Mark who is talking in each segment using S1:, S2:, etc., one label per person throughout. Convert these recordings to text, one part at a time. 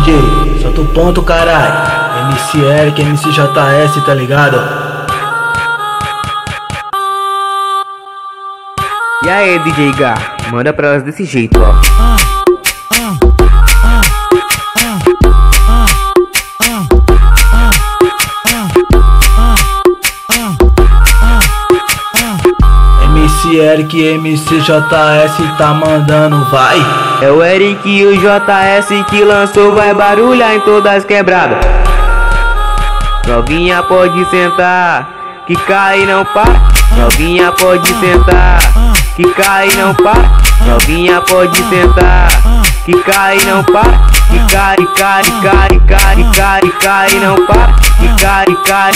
S1: DJ, solta o ponto, caralho. MC Eric, MC JS, tá ligado?
S2: E aí, DJ Gá, manda pra elas desse jeito, ó.
S1: MC Eric, MC JS, tá mandando, vai.
S2: É o Eric e o JS que lançou, vai barulhar em todas as quebradas. Novinha pode sentar, que cai e não para. Novinha pode sentar, que cai e não para. Novinha pode sentar, que cai e não para. Que cai e não para. Que cai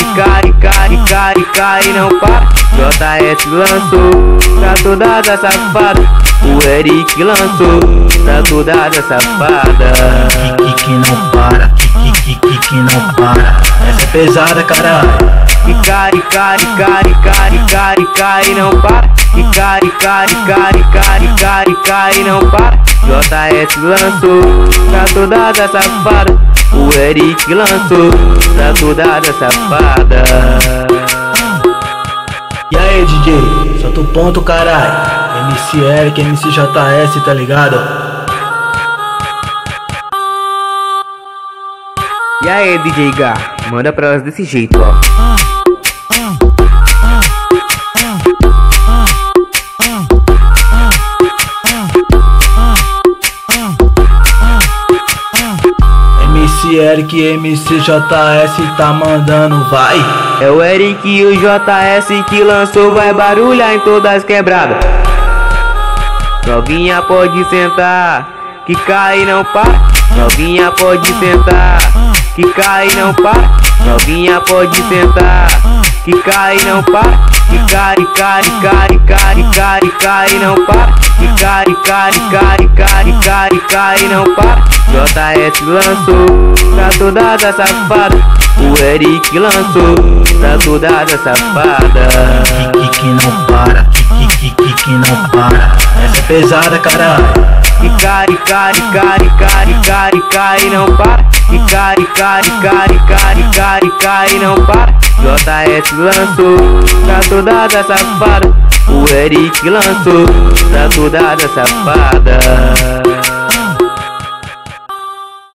S2: e não para. JS lançou pra todas as safadas. O Eric lançou pra todas as safadas.
S1: Que não para, que não para. Essa é pesada, caralho.
S2: Que cai e não para. Que cai e não para. JS lançou pra todas as safadas. O Eric lançou pra todas as safadas.
S1: E aí, DJ, solta o ponto, caralho. MC Eric, MC JS, tá ligado?
S2: E aí, DJ Gá, manda pra elas desse jeito, ó.
S1: MC Eric, MC JS, tá mandando, vai.
S2: É o Eric e o JS que lançou, vai barulhar em todas as quebradas. Novinha pode sentar, que cai e não para. Novinha pode sentar, que cai e não para. Novinha pode sentar, que cai e não para. Que cai e não para. Que cai e não para. JS lançou pra todas as safadas. O Eric lançou pra todas as safadas.
S1: Que não para, que não para. Essa é pesada, caralho.
S2: Que cai e não para. Que cai e não para. JS lançou pra todas as safadas. O Eric lançou pra todas as safadas.